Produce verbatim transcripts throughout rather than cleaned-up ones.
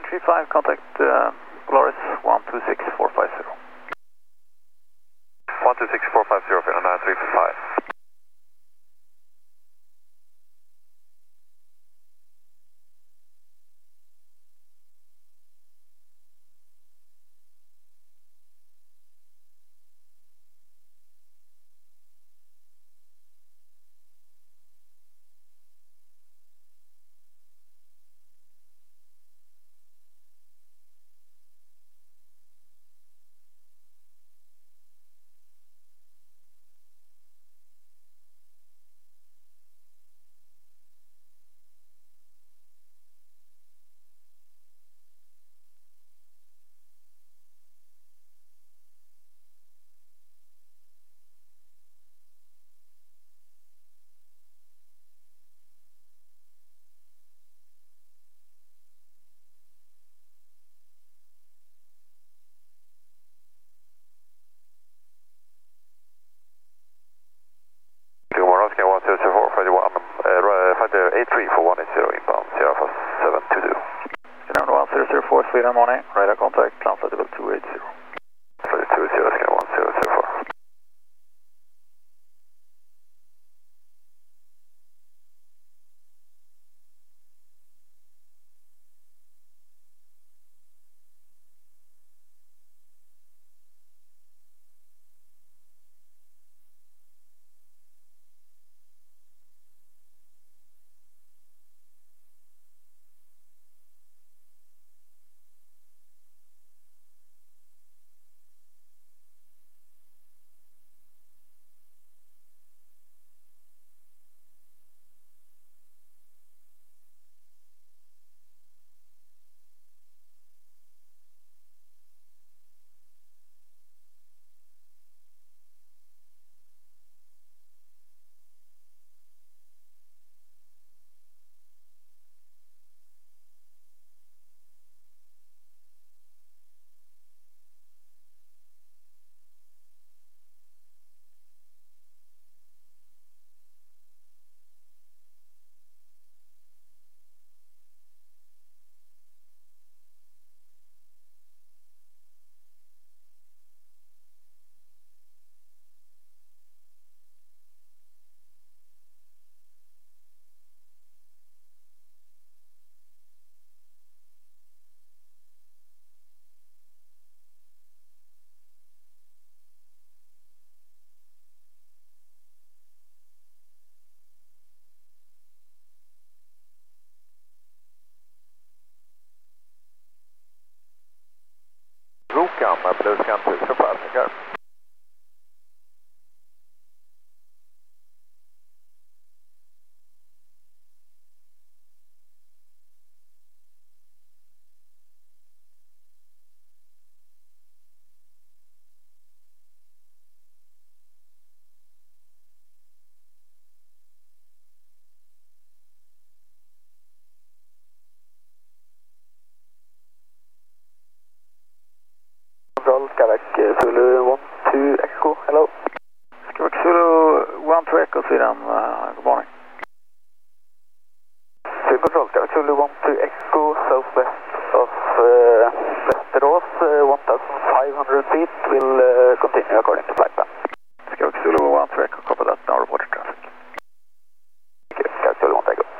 nine three five, contact uh, Polaris one two six four five zero. one two six four five zero, Finland nine three five. Oscar one zero zero four, five zero one, uh, five zero eight three for one eight zero inbound, Sierra for seven two two. Sierra one zero zero four, Sweden morning, radar contact, translate level two eight zero. Flight two zero, Oscar one zero zero four. Rokan, Blue Scan two for passenger. Control, Skywak Zulu one two Echo, hello. Skywak Zulu one two Echo, Sweden, uh, good morning. Zulu Control, Skywak Zulu one two Echo, southwest of uh, Västerås, uh, one thousand five hundred feet, will uh, continue according to flight plan. Skywak Zulu one two Echo, copy that, now report traffic. Thank you, Skywak Zulu one two Echo.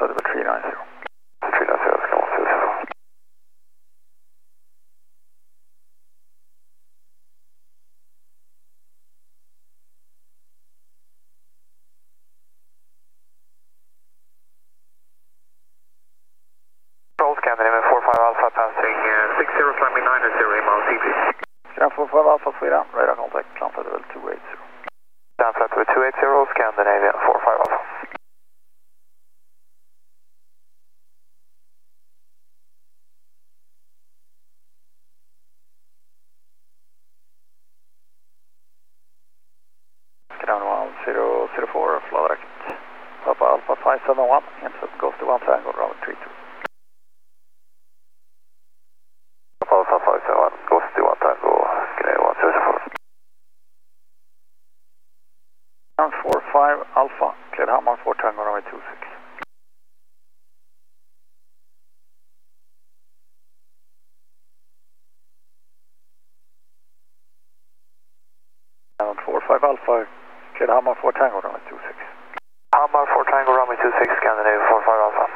Flight level three nine zero. three nine zero, Oscar one zero zero four. Control Scandinavian four five Alpha passing uh, six zero, climbing nine zero, inbound C P. Ground four five Alpha Sweden, radar contact, climb flight level two eight zero. Down flight level two eight zero, Scandinavian four five Alpha. Ground one zero zero four, flight direct. Papa Alpha five seven one, intercept goes to one triangle, runway three two. Papa Alpha five seven one, goes to one tango, Canadian one zero zero four. Ground four five Alpha, cleared Hammar four tango, runway two six. Ground four five Alpha, cleared Hammar four tango, runway two six. Hammar four tango, runway two six, Scandinavian four five Alpha.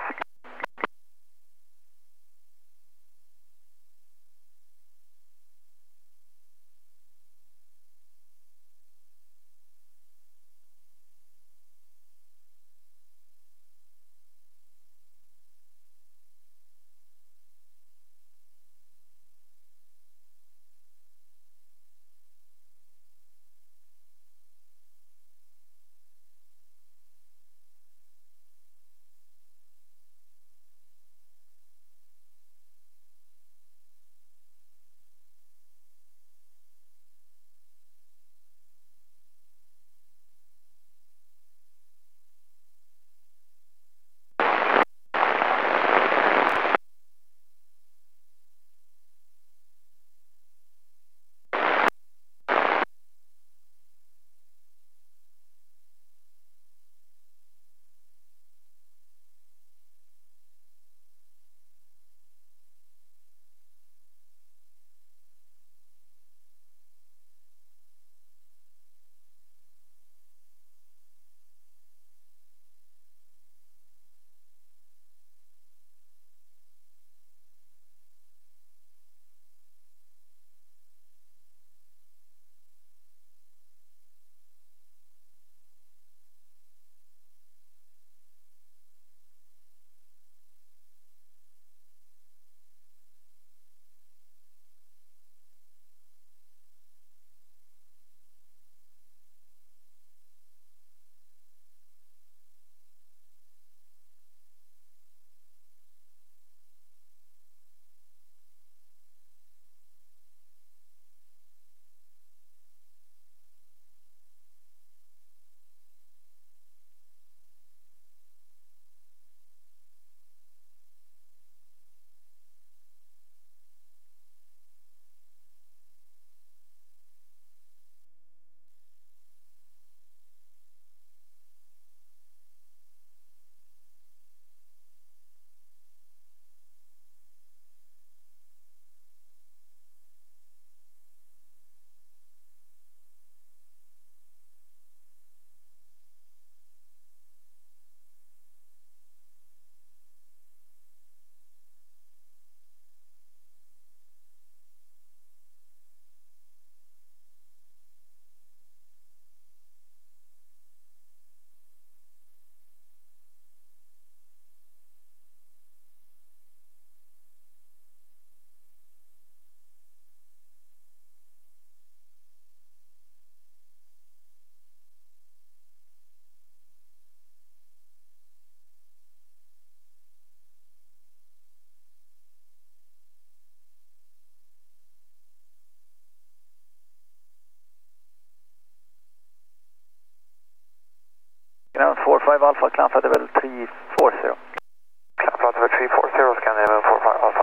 Ground four five Alpha, climb flight level three four zero. Climb flight level three four zero, Scandinavian four five Alpha.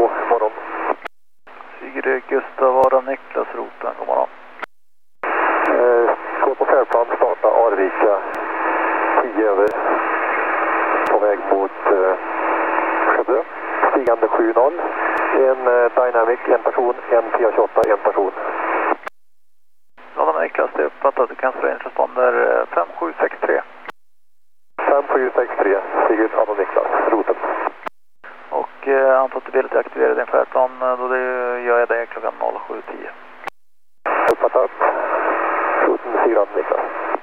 två, morgon. Sigrid Gustav Adam Niklas roten, god morgon. Eh, gå på färdplan, starta Arvika tio över. På väg mot eh, Skövde. Stigande sju noll. En eh, Dynamic, en person, en P A tjugoåtta, en person. Adam Niklas, det är uppfattat. Du kan slå in responder fem sju sex tre. fem sju sex tre, Sigrid Adam Niklas, roten. Och eh, antar att du vill aktivera din färdplan, då det gör jag det klockan sju tio. Uppfattat. Roten Sigrid Adam Niklas.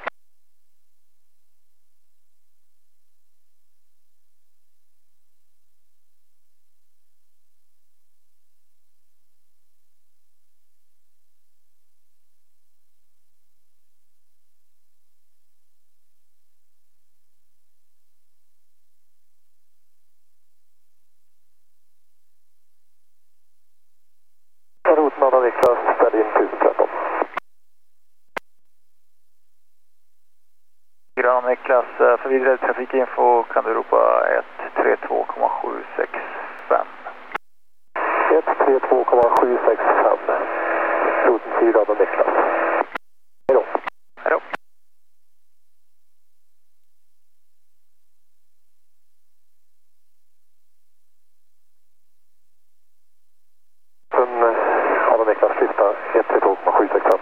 Roten Adam Niklas, ställ in tusen tretton. Sigrid Niklas, för vidare trafikinfo kan du ropa ett tre två sju sex fem. ett tre två sju sex fem. Roten Sigrid Adam Niklas. Hej då. Hej då. Adam Niklas, lista ett tre två sju sex fem.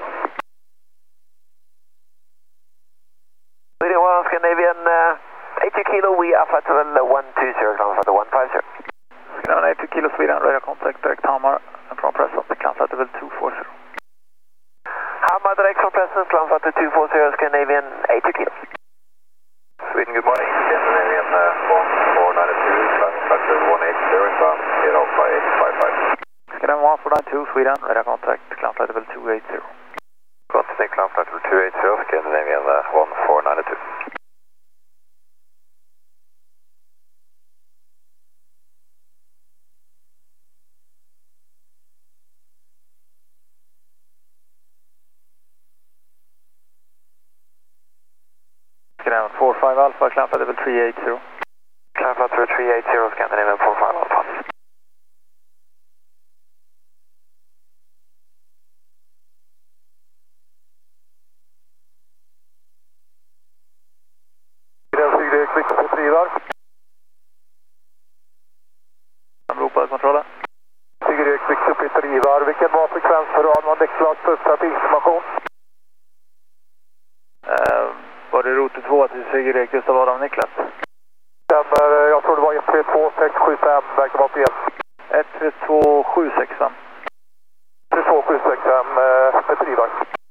Well, Scandinavian uh, eighty kilo, we are at level one two zero, ground for one five zero. Scandinavian eighty kilo Sweden, radar contact direct Hamar from present, climb at level two four zero. Hamar direct from present, climb at two four zero, Scandinavian eighty kilo. Sweden, good morning. Scandinavian uh, one four nine two, climb at level one eight zero, inbound, get off by eight five five. Scandinavian one four nine two Sweden, radar contact, climb at level two eight zero. Contact, climb at level two eight zero, Scandinavian uh, one four nine two. Scandinavian four five Alpha, climb at level three eight zero. Climb at level three eight zero, Scandinavian four five Alpha. Sigrid Kvicks drivar. Han ropar kontrollen. Sigrid Kvicks drivar. Vilken var frekvens för Adam Niklas plus trafikinformation? Uh, var det route två till Sigrid Gustav Adam Niklas? Stämmer, jag tror det var ett tre två sex sju fem, verkar vara fel. ett tre två sju sex fem. ett tre två sju sex fem, med drivar.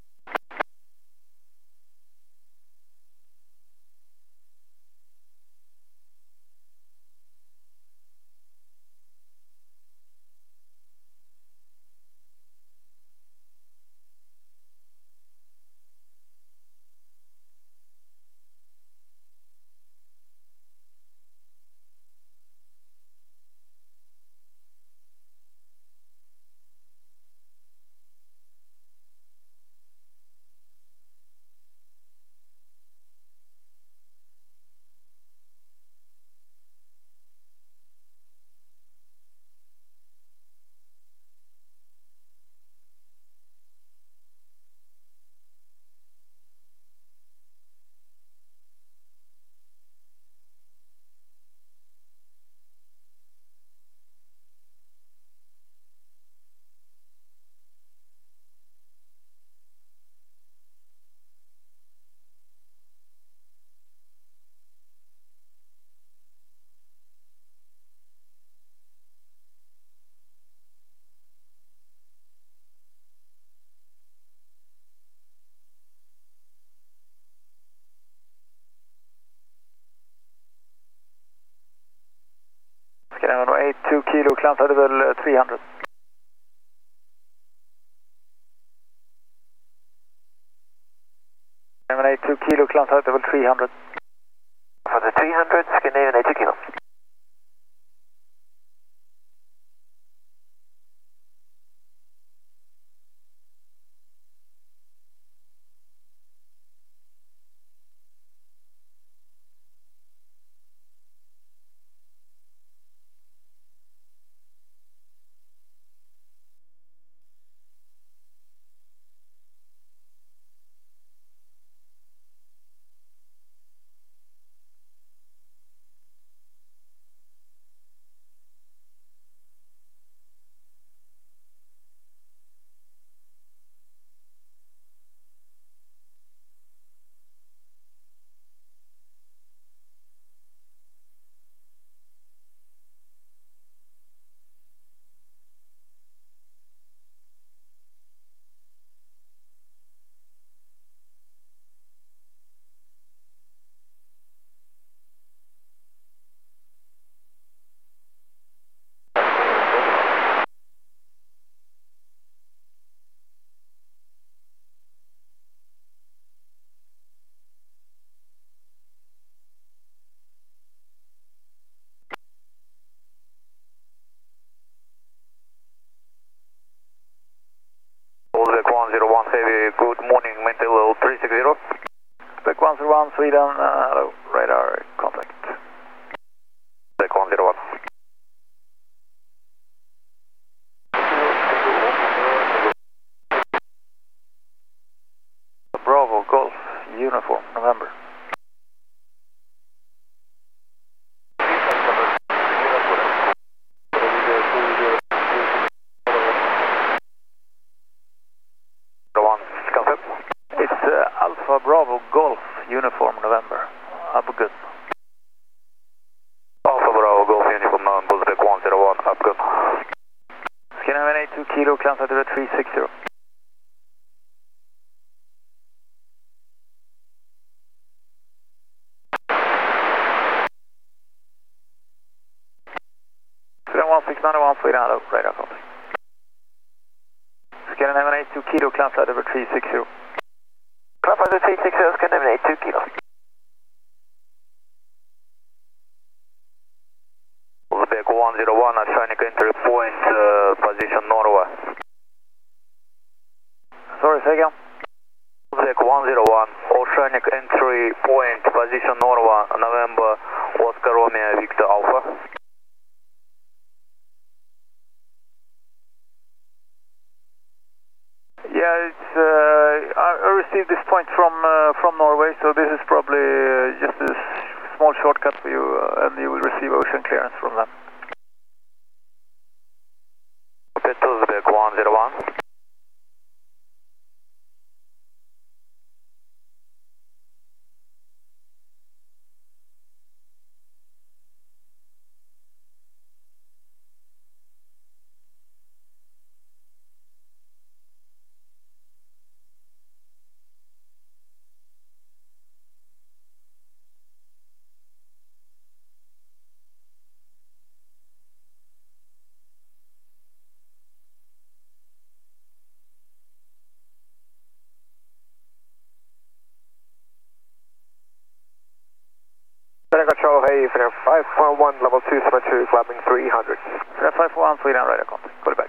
Scandinavian eight two kilo, climb at level three hundred. Scandinavian eight two kilo, climb at level three hundred. For the three hundred, Scandinavian eighty kilo. one Sweden, uh, hello, radar contact. Quebec one zero one. Bravo, Golf, uniform, November. It's uh, Alpha Bravo Golf Uniform November. Up good. Alpha Bravo Golf Uniform November, Quebec one zero one, up good. Scandinavian eight two kilo, climb flight level three six zero. Sweden one six nine one, Sweden, hello, radar contact. Scandinavian eight two kilo, climb flight level three six zero. Climb flight level three six zero, Scandinavian eight two kilo. Quebec one zero one, Oceanic entry point, uh, position northwest. Sorry, say again. Quebec one zero one, Oceanic entry point, position northwest, November, Oscar Romeo Victor Alpha. Yeah, it's, uh, I I received this point from uh, from Norway, so this is probably uh, just a small shortcut for you, uh, and you will receive ocean clearance from them. Quebec one zero one. Control, hey, Finnair five four one, level two, seven two, climbing three hundred. Finnair five four one, Sweden, radar contact. Call it back.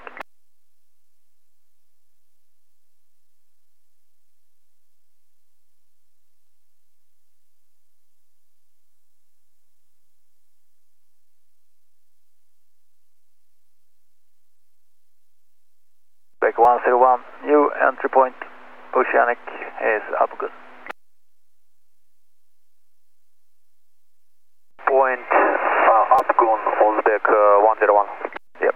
Quebec one zero one, new entry point, Oceanic is up good. Point uh, Upgun, Uzbek uh, one zero one. Yep.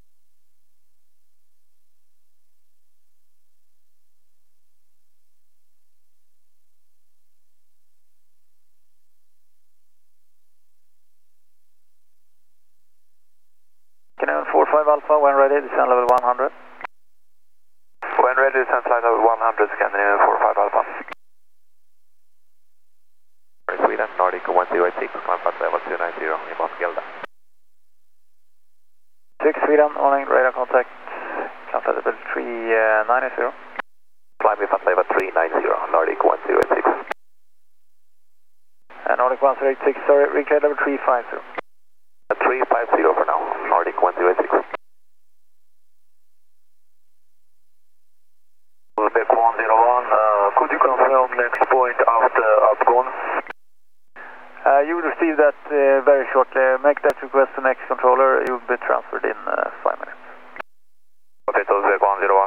Canadian four five Alpha, when ready, descend level one hundred. When ready, descend flight level one hundred, Scandinavian four five Alpha. Sweden, Nordic one zero eight six, climb flight level two nine zero, inbound Gelda. six Sweden, morning, radar contact, climb flight level three nine zero. Climbing flight level three nine zero, Nordic one zero eight six. And Nordic one zero eight six, sorry, reclear level three five zero. three five zero for now, Nordic one zero eight six. Quebec one zero one, uh, could you confirm next point after Upgun? Uh, you will receive that uh, very shortly. Make that request to next controller. You will be transferred in uh, five minutes. Okay, so Quebec one zero one.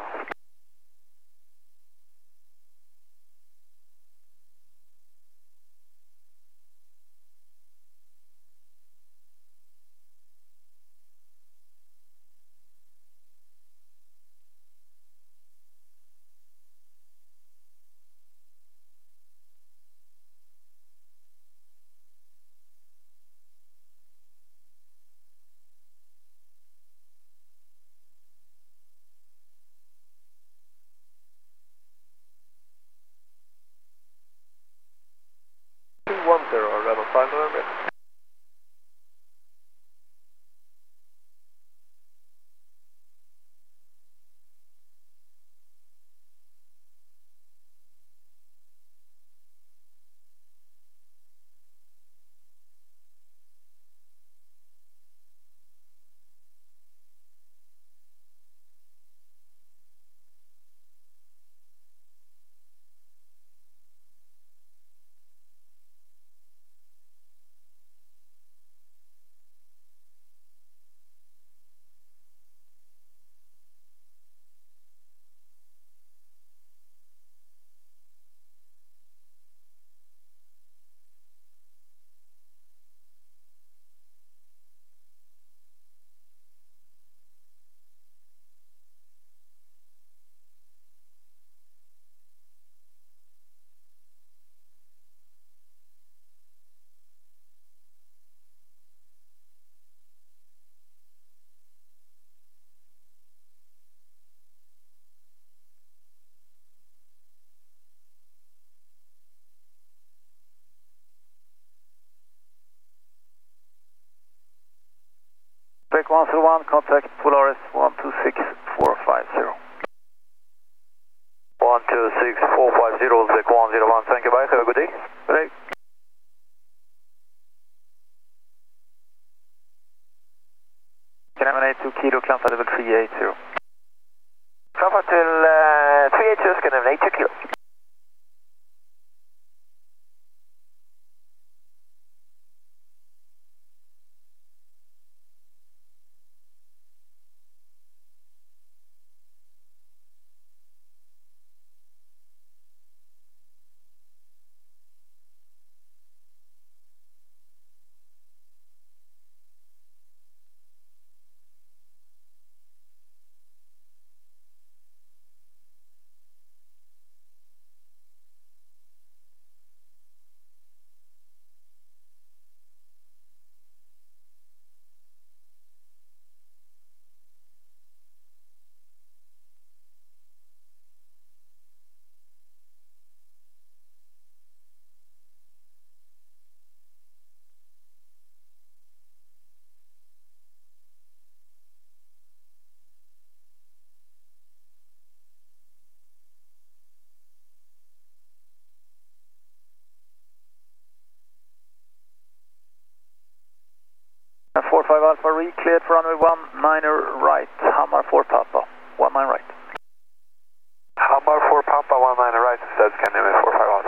one zero one, contact Polaris one two six four five zero. one two six four five zero, Zec one zero one, thank you, bye, have a good day. Good day. Can I have an eight two kilo, Klampa level three eight zero. Klampa till uh, three eight zero, can I have an eight two kilo. four five Alpha re-cleared for runway one niner right, Hamar four Papa, one nine right. Hamar four Papa, one nine right, said Scandinavia four five Alpha.